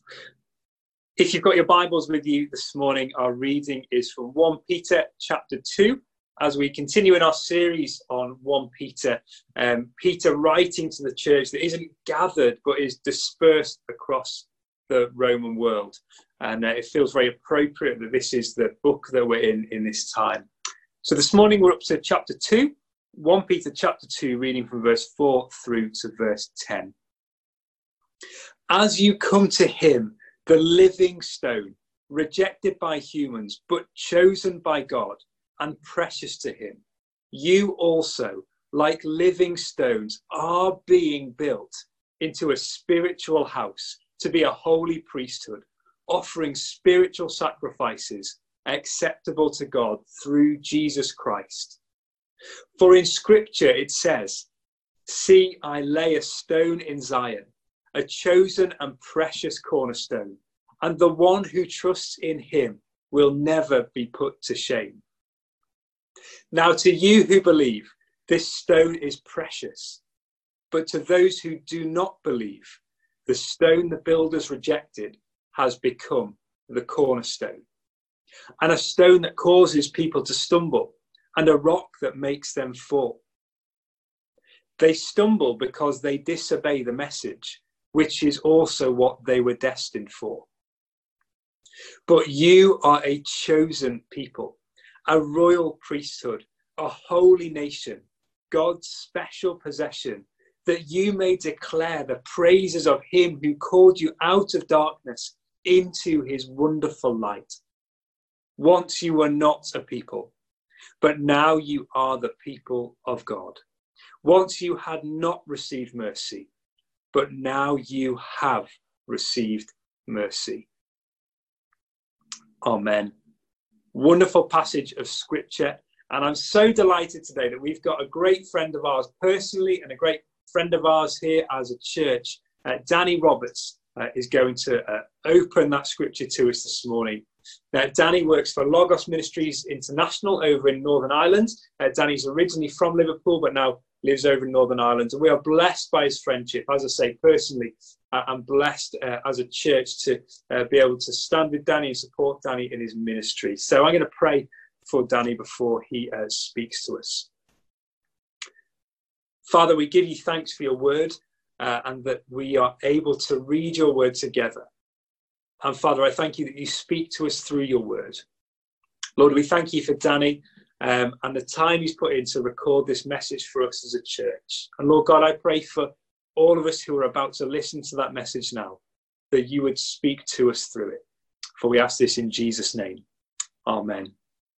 If you've got your Bibles with you this morning, our reading is from 1 Peter chapter 2. As we continue in our series on 1 Peter, Peter writing to the church that isn't gathered but is dispersed across the Roman world. And it feels very appropriate that this is the book that we're in this time. So this morning we're up to chapter 2, 1 Peter chapter 2, reading from verse 4 through to verse 10. As you come to him, the living stone, rejected by humans, but chosen by God and precious to him, you also, like living stones, are being built into a spiritual house to be a holy priesthood, offering spiritual sacrifices acceptable to God through Jesus Christ. For in Scripture it says, "See, I lay a stone in Zion, a chosen and precious cornerstone, and the one who trusts in him will never be put to shame." Now to you who believe, this stone is precious, but to those who do not believe, the stone the builders rejected has become the cornerstone, and a stone that causes people to stumble, and a rock that makes them fall. They stumble because they disobey the message, which is also what they were destined for. But you are a chosen people, a royal priesthood, a holy nation, God's special possession, that you may declare the praises of him who called you out of darkness into his wonderful light. Once you were not a people, but now you are the people of God. Once you had not received mercy, but now you have received mercy. Amen. Wonderful passage of Scripture. And I'm so delighted today that we've got a great friend of ours personally and a great friend of ours here as a church. Danny Roberts is going to open that Scripture to us this morning. Danny works for Logos Ministries International over in Northern Ireland. Danny's originally from Liverpool, but now lives over in Northern Ireland. And we are blessed by his friendship. As I say, personally, I'm blessed as a church to be able to stand with Danny and support Danny in his ministry. So I'm going to pray for Danny before he speaks to us. Father, we give you thanks for your word and that we are able to read your word together. And Father, I thank you that you speak to us through your word. Lord, we thank you for Danny and the time he's put in to record this message for us as a church. And Lord God, I pray for all of us who are about to listen to that message now, that you would speak to us through it. For we ask this in Jesus' name. Amen.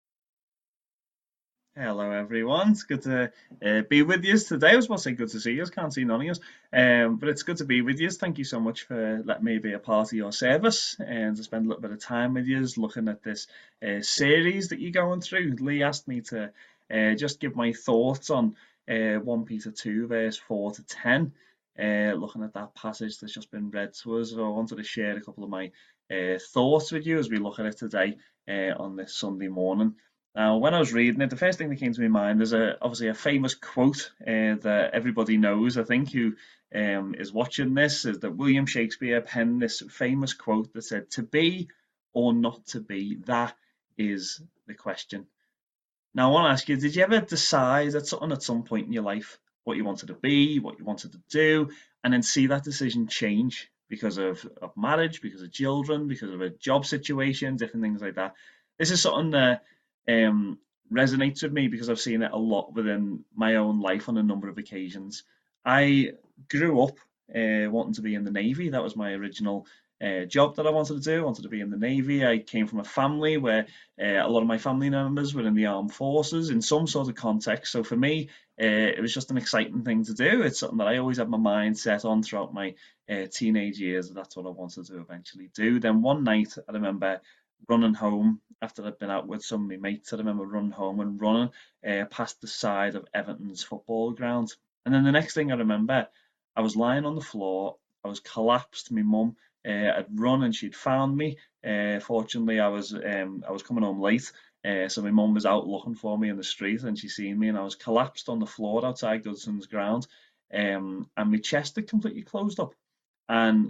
Hello everyone, it's good to be with you today. I was about to say good to see you, can't see none of you, but it's good to be with you. Thank you so much for letting me be a part of your service and to spend a little bit of time with you looking at this series that you're going through. Lee asked me to just give my thoughts on 1 Peter 2 verse 4 to 10, looking at that passage that's just been read to us. So I wanted to share a couple of my thoughts with you as we look at it today on this Sunday morning. Now, when I was reading it, the first thing that came to my mind is obviously a famous quote that everybody knows, I think, who is watching this, is that William Shakespeare penned this famous quote that said, "To be or not to be, that is the question." Now, I want to ask you, did you ever decide at some point in your life what you wanted to be, what you wanted to do, and then see that decision change because of marriage, because of children, because of a job situation, different things like that? This is something that resonates with me because I've seen it a lot within my own life on a number of occasions. I grew up wanting to be in the Navy. That was my original job that I wanted to do. I wanted to be in the Navy. I came from a family where a lot of my family members were in the armed forces in some sort of context. So for me, it was just an exciting thing to do. It's something that I always had my mind set on throughout my teenage years. That's what I wanted to eventually do. Then one night, I remember running home after I'd been out with some of my mates. I remember running home and running past the side of Everton's football ground. And then the next thing I remember, I was lying on the floor. I was collapsed. My mum had run and she'd found me. Fortunately, I was coming home late, so my mum was out looking for me in the street and she seen me, and I was collapsed on the floor outside Goodson's ground, and my chest had completely closed up. And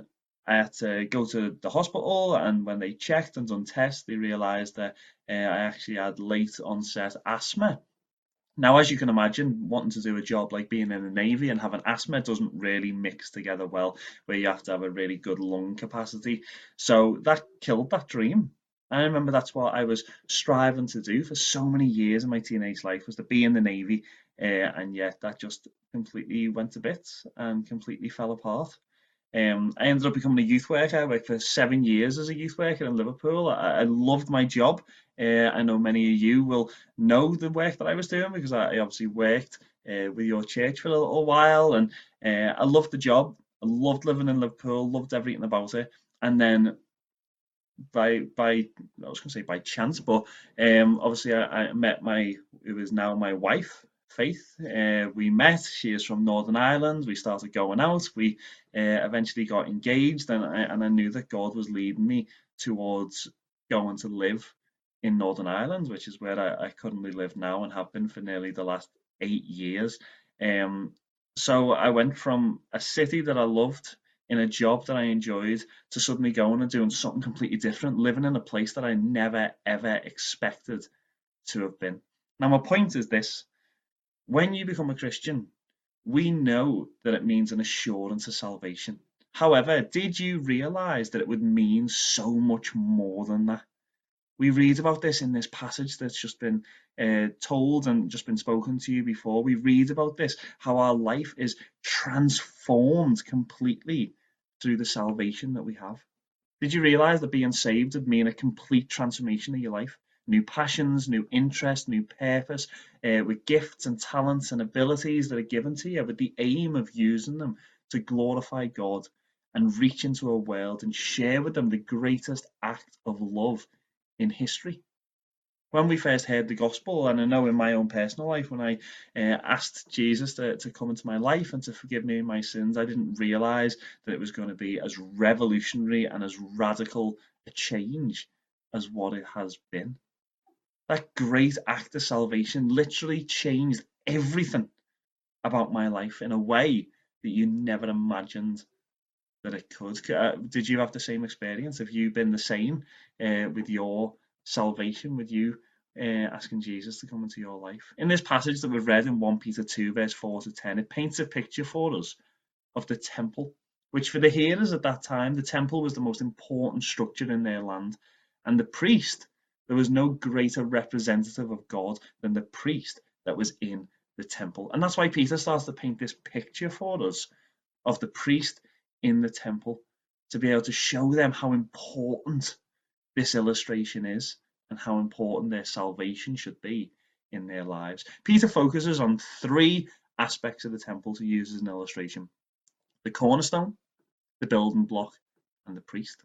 I had to go to the hospital, and when they checked and done tests, they realised that I actually had late onset asthma. Now, as you can imagine, wanting to do a job like being in the Navy and having asthma doesn't really mix together well, where you have to have a really good lung capacity. So that killed that dream. I remember that's what I was striving to do for so many years in my teenage life, was to be in the Navy, and yet that just completely went to bits and completely fell apart. I ended up becoming a youth worker. I worked for 7 years as a youth worker in Liverpool. I loved my job. I know many of you will know the work that I was doing, because I obviously worked with your church for a little while, and I loved the job. I loved living in Liverpool, loved everything about it. And then by I was going to say by chance, but obviously I met my it was now my wife, Faith. We met. She is from Northern Ireland. We started going out. We eventually got engaged, and I knew that God was leading me towards going to live in Northern Ireland, which is where I currently live now and have been for nearly the last 8 years. Um, so I went from a city that I loved, in a job that I enjoyed, to suddenly going and doing something completely different, living in a place that I never ever expected to have been. Now, my point is this: when you become a Christian, we know that it means an assurance of salvation. However, did you realize that it would mean so much more than that? We read about this in this passage that's just been told and just been spoken to you before. We read about this, how our life is transformed completely through the salvation that we have. Did you realize that being saved would mean a complete transformation of your life? New passions, new interests, new purpose, with gifts and talents and abilities that are given to you, with the aim of using them to glorify God and reach into a world and share with them the greatest act of love in history. When we first heard the gospel, and I know in my own personal life, when I asked Jesus to come into my life and to forgive me my sins, I didn't realize that it was going to be as revolutionary and as radical a change as what it has been. That great act of salvation literally changed everything about my life in a way that you never imagined that it could. Did you have the same experience? Have you been the same with your salvation, with you asking Jesus to come into your life? In this passage that we've read in 1 Peter 2, verse 4 to 10, it paints a picture for us of the temple, which for the hearers at that time, the temple was the most important structure in their land. And the priest, there was no greater representative of God than the priest that was in the temple. And that's why Peter starts to paint this picture for us of the priest in the temple, to be able to show them how important this illustration is and how important their salvation should be in their lives. Peter focuses on three aspects of the temple to use as an illustration: the cornerstone, the building block, and the priest.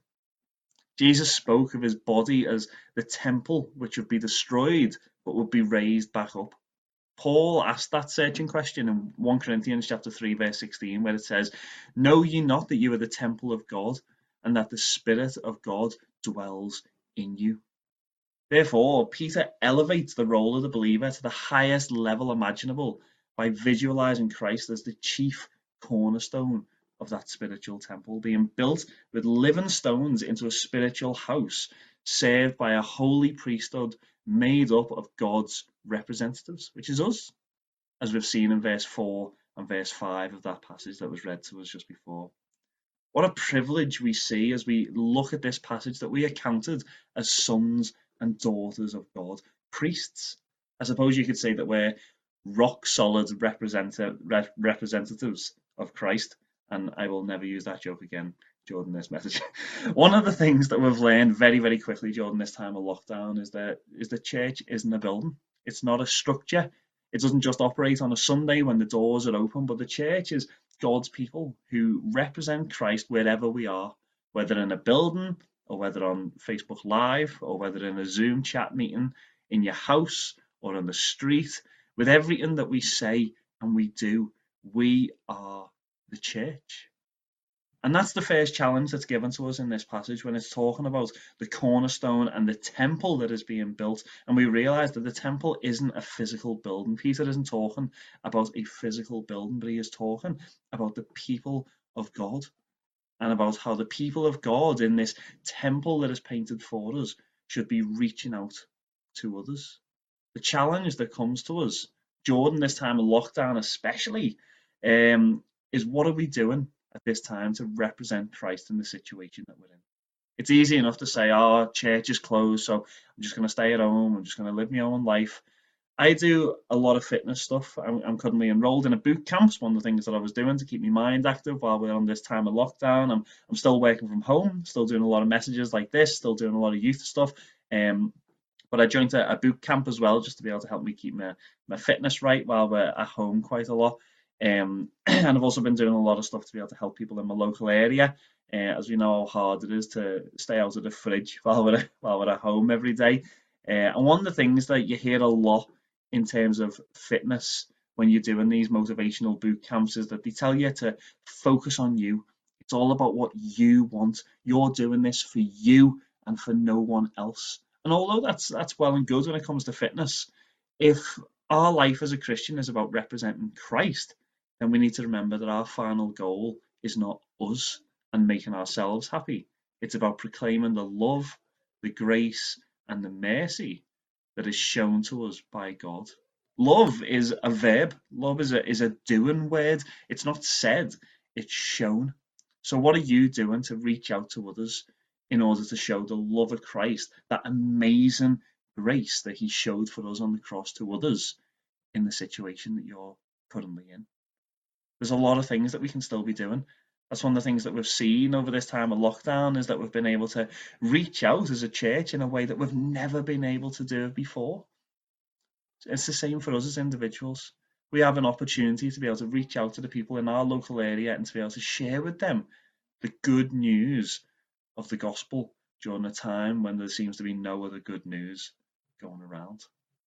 Jesus spoke of his body as the temple which would be destroyed but would be raised back up. Paul asked that searching question in 1 Corinthians chapter 3, verse 16, where it says, "Know ye not that you are the temple of God, and that the Spirit of God dwells in you?" Therefore, Peter elevates the role of the believer to the highest level imaginable by visualizing Christ as the chief cornerstone of that spiritual temple, being built with living stones into a spiritual house, served by a holy priesthood made up of God's representatives, which is us, as we've seen in verse 4 and verse 5 of that passage that was read to us just before. What a privilege we see as we look at this passage, that we are counted as sons and daughters of God, priests. I suppose you could say that we're rock solid representatives of Christ, and I will never use that joke again during this message. One of the things that we've learned very, very quickly during this time of lockdown is that the church isn't a building. It's not a structure. It doesn't just operate on a Sunday when the doors are open, but the church is God's people who represent Christ wherever we are, whether in a building or whether on Facebook Live or whether in a Zoom chat meeting, in your house or on the street. With everything that we say and we do, we are the church. And that's the first challenge that's given to us in this passage when it's talking about the cornerstone and the temple that is being built. And we realize that the temple isn't a physical building. Peter isn't talking about a physical building, but he is talking about the people of God. and about how the people of God in this temple that is painted for us should be reaching out to others. The challenge that comes to us during this time of lockdown, especially, is what are we doing at this time to represent Christ in the situation that we're in? It's easy enough to say, oh, church is closed, so I'm just going to stay at home, I'm just going to live my own life. I do a lot of fitness stuff. I'm currently enrolled in a boot camp. It's one of the things that I was doing to keep my mind active while we're on this time of lockdown. I'm still working from home, still doing a lot of messages like this, still doing a lot of youth stuff. But I joined a boot camp as well, just to be able to help me keep my fitness right while we're at home quite a lot. And I've also been doing a lot of stuff to be able to help people in my local area, as we know how hard it is to stay out of the fridge while we're at home every day. And one of the things that you hear a lot in terms of fitness when you're doing these motivational boot camps is that they tell you to focus on you. It's all about what you want. You're doing this for you and for no one else. And although that's well and good when it comes to fitness, if our life as a Christian is about representing Christ, then we need to remember that our final goal is not us and making ourselves happy. It's about proclaiming the love, the grace, and the mercy that is shown to us by God. Love is a verb. Love is a doing word. It's not said, it's shown. So what are you doing to reach out to others in order to show the love of Christ, that amazing grace that he showed for us on the cross to others in the situation that you're currently in? There's a lot of things that we can still be doing. That's one of the things that we've seen over this time of lockdown, is that we've been able to reach out as a church in a way that we've never been able to do before. It's the same for us as individuals. We have an opportunity to be able to reach out to the people in our local area and to be able to share with them the good news of the gospel during a time when there seems to be no other good news going around.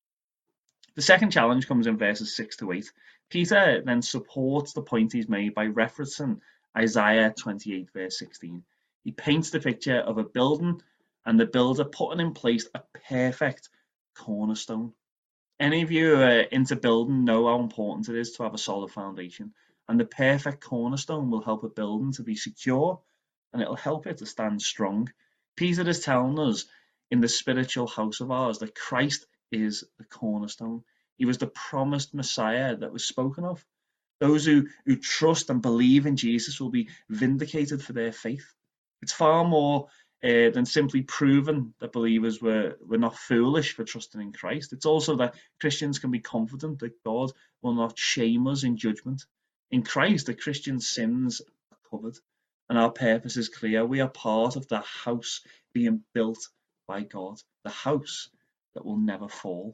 The second challenge comes in verses 6 to 8. Peter then supports the point he's made by referencing Isaiah 28 verse 16. He paints the picture of a building and the builder putting in place a perfect cornerstone. Any of you who are into building know how important it is to have a solid foundation, and the perfect cornerstone will help a building to be secure and it'll help it to stand strong. Peter is telling us in the spiritual house of ours that Christ is the cornerstone. He was the promised Messiah that was spoken of. Those who trust and believe in Jesus will be vindicated for their faith. It's far more than simply proving that believers were not foolish for trusting in Christ. It's also that Christians can be confident that God will not shame us in judgment. In Christ, the Christian sins are covered and our purpose is clear. We are part of the house being built by God, the house that will never fall.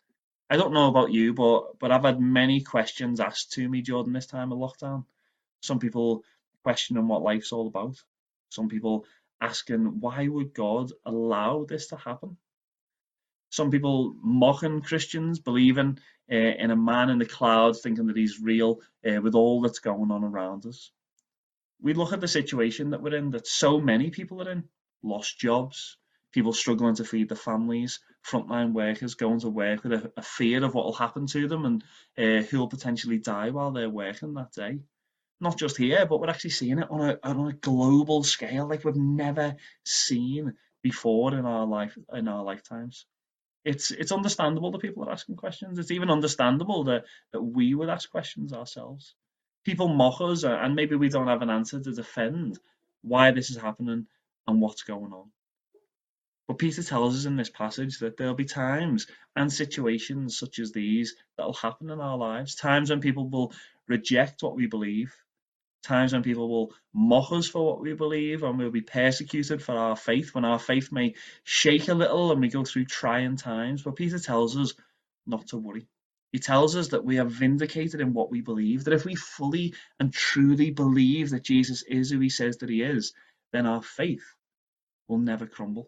I don't know about you, but I've had many questions asked to me during this time of lockdown. Some people questioning what life's all about. Some people asking, why would God allow this to happen? Some people mocking Christians, believing in a man in the clouds, thinking that he's real with all that's going on around us. We look at the situation that we're in, that so many people are in, lost jobs, people struggling to feed their families, frontline workers going to work with a fear of what will happen to them and who will potentially die while they're working that day. Not just here, but we're actually seeing it on a global scale like we've never seen before in our lifetimes. It's understandable that people are asking questions. It's even understandable that we would ask questions ourselves. People mock us, and maybe we don't have an answer to defend why this is happening and what's going on. But Peter tells us in this passage that there'll be times and situations such as these that will happen in our lives, times when people will reject what we believe, times when people will mock us for what we believe, and we'll be persecuted for our faith, when our faith may shake a little and we go through trying times. But Peter tells us not to worry. He tells us that we are vindicated in what we believe, that if we fully and truly believe that Jesus is who he says that he is, then our faith will never crumble.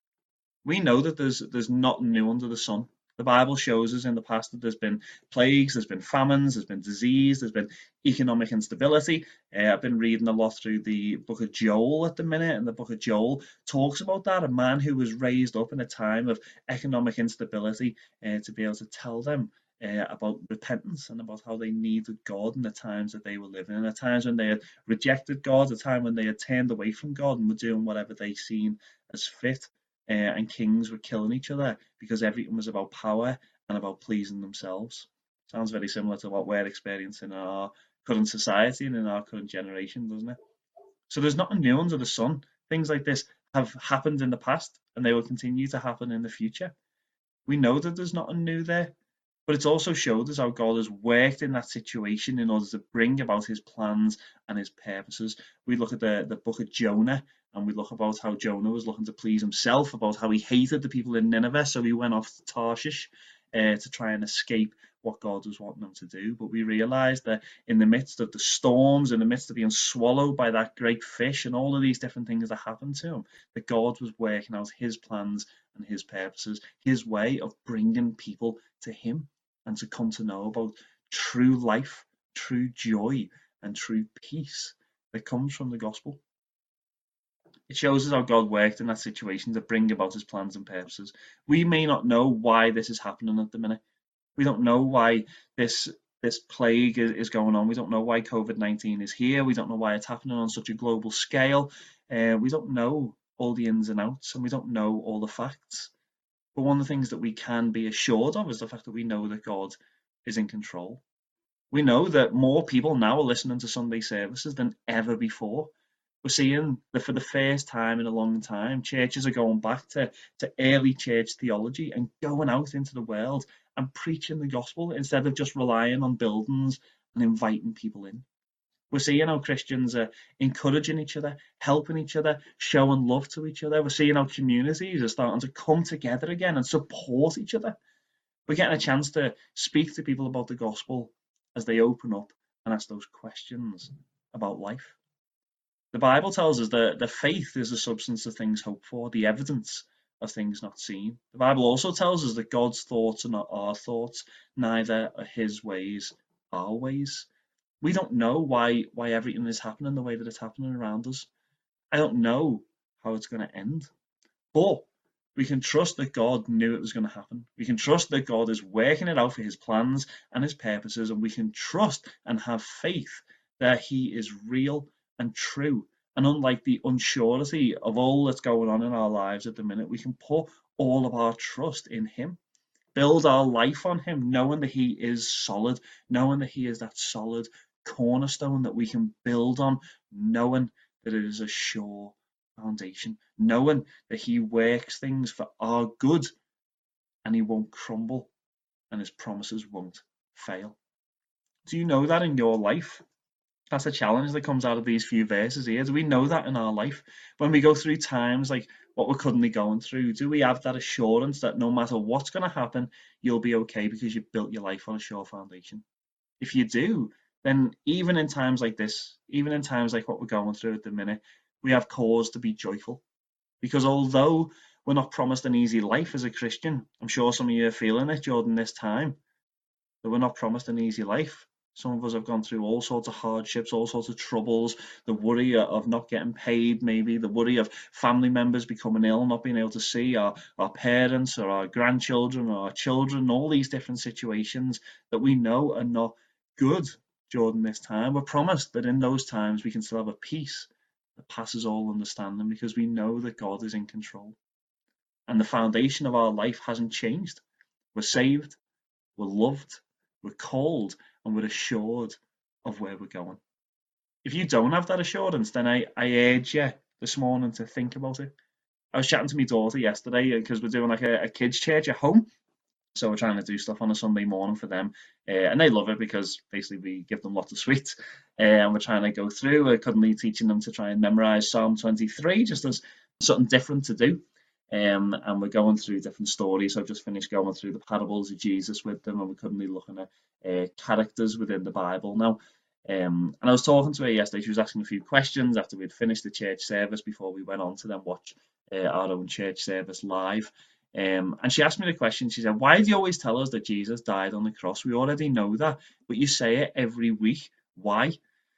We know that there's nothing new under the sun. The Bible shows us in the past that there's been plagues, there's been famines, there's been disease, there's been economic instability. I've been reading a lot through the book of Joel at the minute, and the book of Joel talks about that, a man who was raised up in a time of economic instability to be able to tell them about repentance and about how they needed God in the times that they were living in, the times when they had rejected God, the time when they had turned away from God and were doing whatever they seen as fit, and kings were killing each other because everything was about power and about pleasing themselves. Sounds very similar to what we're experiencing in our current society and in our current generation, doesn't it? So there's nothing new under the sun. Things like this have happened in the past and they will continue to happen in the future. We know that there's nothing new there, but it's also showed us how God has worked in that situation in order to bring about his plans and his purposes. We look at the book of Jonah and we look about how Jonah was looking to please himself, about how he hated the people in Nineveh, so he went off to Tarshish to try and escape what God was wanting him to do. But we realize that in the midst of the storms, in the midst of being swallowed by that great fish and all of these different things that happened to him, that God was working out his plans and his purposes, his way of bringing people to him and to come to know about true life, true joy, and true peace that comes from the gospel. It shows us how God worked in that situation to bring about his plans and purposes. We may not know why this is happening at the minute. We don't know why this plague is going on. We don't know why COVID-19 is here. We don't know why it's happening on such a global scale. We don't know all the ins and outs, and we don't know all the facts. But one of the things that we can be assured of is the fact that we know that God is in control. We know that more people now are listening to Sunday services than ever before. We're seeing that for the first time in a long time, churches are going back to early church theology and going out into the world and preaching the gospel instead of just relying on buildings and inviting people in. We're seeing how Christians are encouraging each other, helping each other, showing love to each other. We're seeing how communities are starting to come together again and support each other. We're getting a chance to speak to people about the gospel as they open up and ask those questions about life. The Bible tells us that the faith is the substance of things hoped for, the evidence of things not seen. The Bible also tells us that God's thoughts are not our thoughts, neither are his ways our ways. We don't know why everything is happening the way that it's happening around us. I don't know how it's going to end, but we can trust that God knew it was going to happen. We can trust that God is working it out for his plans and his purposes, and we can trust and have faith that he is real and true. And unlike the unsurety of all that's going on in our lives at the minute, we can put all of our trust in him, build our life on him, knowing that he is solid, knowing that he is that solid cornerstone that we can build on, knowing that it is a sure foundation, knowing that he works things for our good and he won't crumble and his promises won't fail. Do you know that in your life? That's a challenge that comes out of these few verses here. Do we know that in our life? When we go through times like what we're currently going through, do we have that assurance that no matter what's going to happen, you'll be okay because you've built your life on a sure foundation? If you do, then even in times like this, even in times like what we're going through at the minute, we have cause to be joyful. Because although we're not promised an easy life as a Christian, I'm sure some of you are feeling it during this time, that we're not promised an easy life. Some of us have gone through all sorts of hardships, all sorts of troubles, the worry of not getting paid, maybe the worry of family members becoming ill, not being able to see our parents or our grandchildren or our children, all these different situations that we know are not good during this time. We're promised that in those times we can still have a peace that passes all understanding because we know that God is in control. And the foundation of our life hasn't changed. We're saved, we're loved, we're called, and we're assured of where we're going. If you don't have that assurance, then I urge you this morning to think about it. I was chatting to my daughter yesterday because we're doing like a kids' church at home. So we're trying to do stuff on a Sunday morning for them. And they love it because basically we give them lots of sweets. And we're trying to go through. We're currently teaching them to try and memorize Psalm 23 just as something different to do. And we're going through different stories. So I've just finished going through the parables of Jesus with them, and we're currently looking at characters within the Bible now. And I was talking to her yesterday. She was asking a few questions after we'd finished the church service before we went on to then watch our own church service live. And she asked me the question. She said, "Why do you always tell us that Jesus died on the cross? We already know that, but you say it every week. Why?"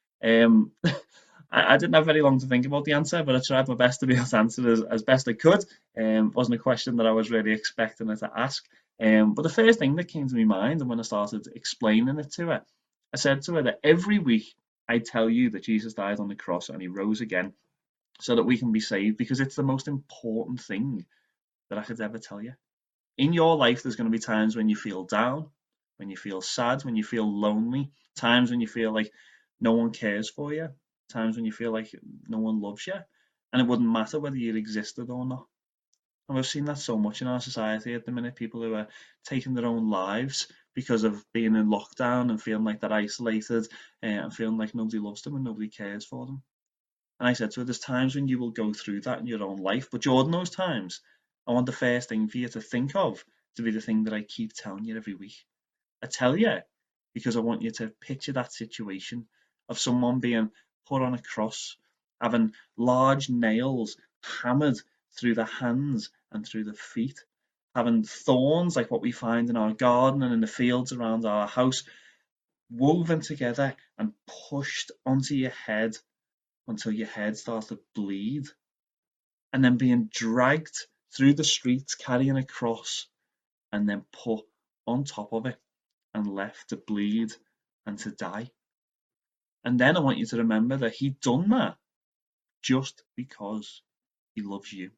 I didn't have very long to think about the answer, but I tried my best to be able to answer it as best I could. It wasn't a question that I was really expecting her to ask. But the first thing that came to my mind, and when I started explaining it to her, I said to her that every week I tell you that Jesus died on the cross and he rose again so that we can be saved, because it's the most important thing that I could ever tell you. In your life, there's going to be times when you feel down, when you feel sad, when you feel lonely, times when you feel like no one cares for you, times when you feel like no one loves you, and it wouldn't matter whether you existed or not. And we've seen that so much in our society at the minute, people who are taking their own lives because of being in lockdown and feeling like they're isolated and feeling like nobody loves them and nobody cares for them. And I said to her, there's times when you will go through that in your own life, but during those times, I want the first thing for you to think of to be the thing that I keep telling you every week. I tell you because I want you to picture that situation of someone being put on a cross, having large nails hammered through the hands and through the feet, having thorns like what we find in our garden and in the fields around our house, woven together and pushed onto your head until your head starts to bleed, and then being dragged through the streets carrying a cross and then put on top of it and left to bleed and to die. And then I want you to remember that he'd done that just because he loves you.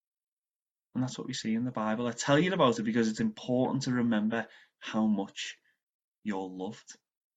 And that's what we see in the Bible. I tell you about it because it's important to remember how much you're loved.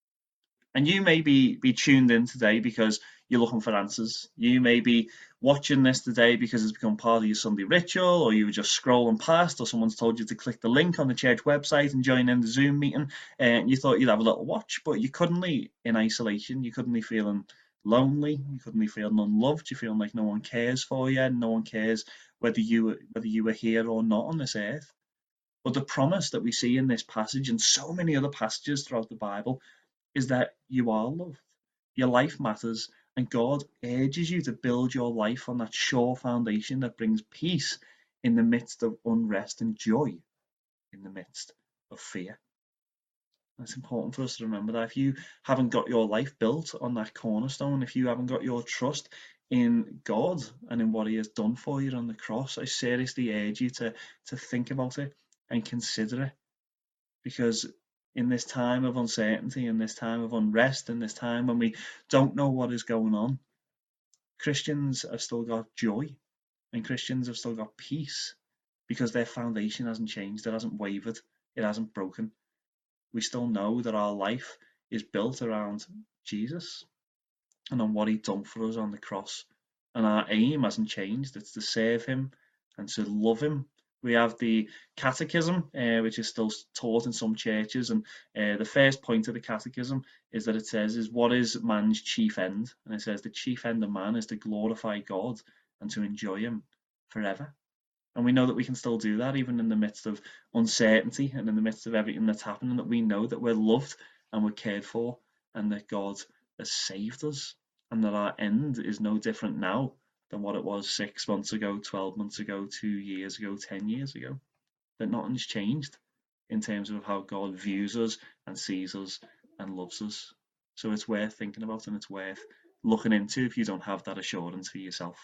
And you may be tuned in today because you're looking for answers. You may be watching this today because it's become part of your Sunday ritual, or you were just scrolling past, or someone's told you to click the link on the church website and join in the Zoom meeting, and you thought you'd have a little watch, but you're currently in isolation. You're currently feeling lonely. You're currently feeling unloved. You're feeling like no one cares for you. No one cares whether you were here or not on this earth. But the promise that we see in this passage and so many other passages throughout the Bible is that you are loved. Your life matters, and God urges you to build your life on that sure foundation that brings peace in the midst of unrest and joy in the midst of fear. And it's important for us to remember that if you haven't got your life built on that cornerstone, if you haven't got your trust in God and in what he has done for you on the cross, I seriously urge you to think about it and consider it. Because in this time of uncertainty, in this time of unrest, in this time when we don't know what is going on, Christians have still got joy and Christians have still got peace because their foundation hasn't changed, it hasn't wavered, it hasn't broken. We still know that our life is built around Jesus and on what he'd done for us on the cross. And our aim hasn't changed, it's to serve him and to love him. We have the catechism, which is still taught in some churches, and the first point of the catechism is that it says, is what is man's chief end? And it says the chief end of man is to glorify God and to enjoy him forever. And we know that we can still do that even in the midst of uncertainty and in the midst of everything that's happening, that we know that we're loved and we're cared for and that God has saved us and that our end is no different now than what it was 6 months ago, 12 months ago, 2 years ago, 10 years ago. That nothing's changed in terms of how God views us and sees us and loves us. So it's worth thinking about and it's worth looking into if you don't have that assurance for yourself.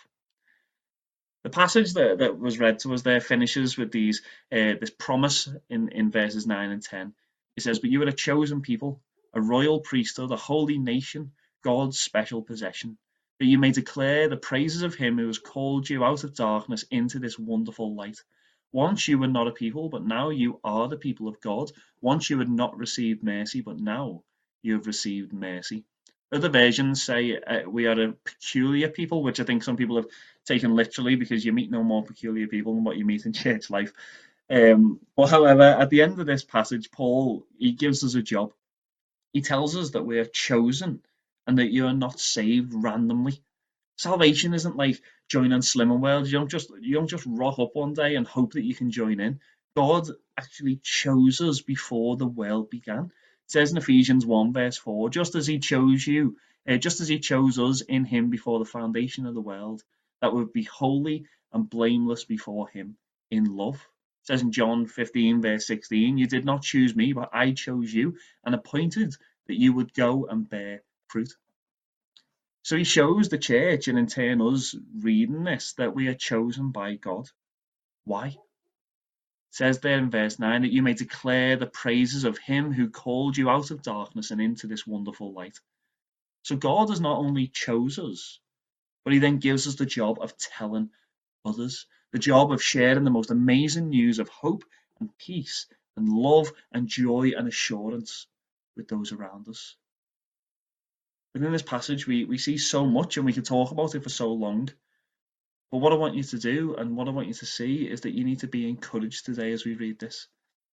The passage that was read to us there finishes with this promise in verses 9 and 10. It says, but you are a chosen people, a royal priesthood, a holy nation, God's special possession, that you may declare the praises of him who has called you out of darkness into this wonderful light. Once you were not a people, but now you are the people of God. Once you had not received mercy, but now you have received mercy. Other versions say we are a peculiar people, which I think some people have taken literally because you meet no more peculiar people than what you meet in church life. But however, at the end of this passage, Paul, he gives us a job. He tells us that we are chosen and that you are not saved randomly. Salvation isn't like joining Slimming World. You don't just rock up one day and hope that you can join in. God actually chose us before the world began. It says in Ephesians 1 verse 4, just as he chose you, just as he chose us in him before the foundation of the world, that would be holy and blameless before him in love. It says in John 15 verse 16, you did not choose me, but I chose you and appointed that you would go and bear fruit. So he shows the church, and in turn us reading this, that we are chosen by God. Why? says there in verse 9 that you may declare the praises of him who called you out of darkness and into this wonderful light. So God has not only chose us, but he then gives us the job of telling others, the job of sharing the most amazing news of hope and peace and love and joy and assurance with those around us. Within this passage, we see so much and we can talk about it for so long. But what I want you to do and what I want you to see is that you need to be encouraged today as we read this.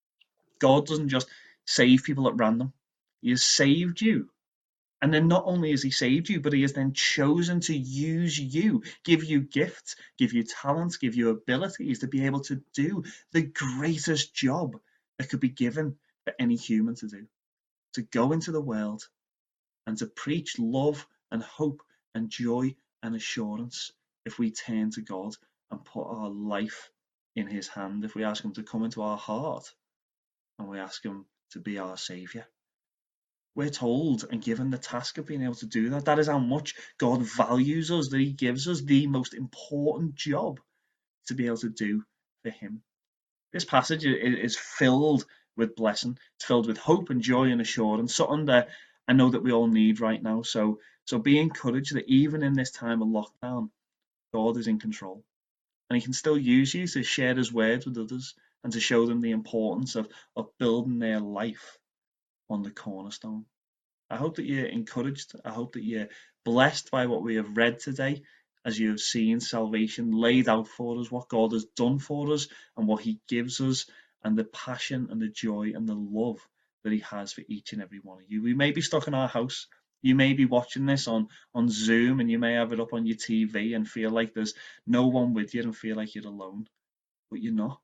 God doesn't just save people at random. He has saved you. And then not only has he saved you, but he has then chosen to use you, give you gifts, give you talents, give you abilities to be able to do the greatest job that could be given for any human to do. To go into the world and to preach love and hope and joy and assurance if we turn to God and put our life in his hand, if we ask him to come into our heart and we ask him to be our saviour. We're told and given the task of being able to do that. That is how much God values us, that he gives us the most important job to be able to do for him. This passage is filled with blessing. It's filled with hope and joy and assurance, something that I know that we all need right now. So be encouraged that even in this time of lockdown, God is in control. And he can still use you to share his word with others and to show them the importance of building their life on the cornerstone. I hope that you're encouraged. I hope that you're blessed by what we have read today as you have seen salvation laid out for us, what God has done for us and what he gives us, and the passion and the joy and the love that he has for each and every one of you. We may be stuck in our house. You may be watching this on Zoom and you may have it up on your TV and feel like there's no one with you and feel like you're alone, but you're not.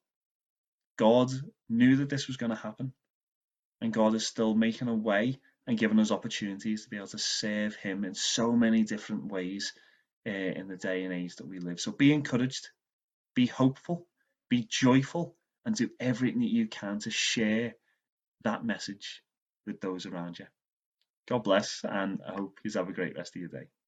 God knew that this was going to happen, and God is still making a way and giving us opportunities to be able to serve him in so many different ways in the day and age that we live. So be encouraged, be hopeful, be joyful, and do everything that you can to share that message with those around you. God bless, and I hope you have a great rest of your day.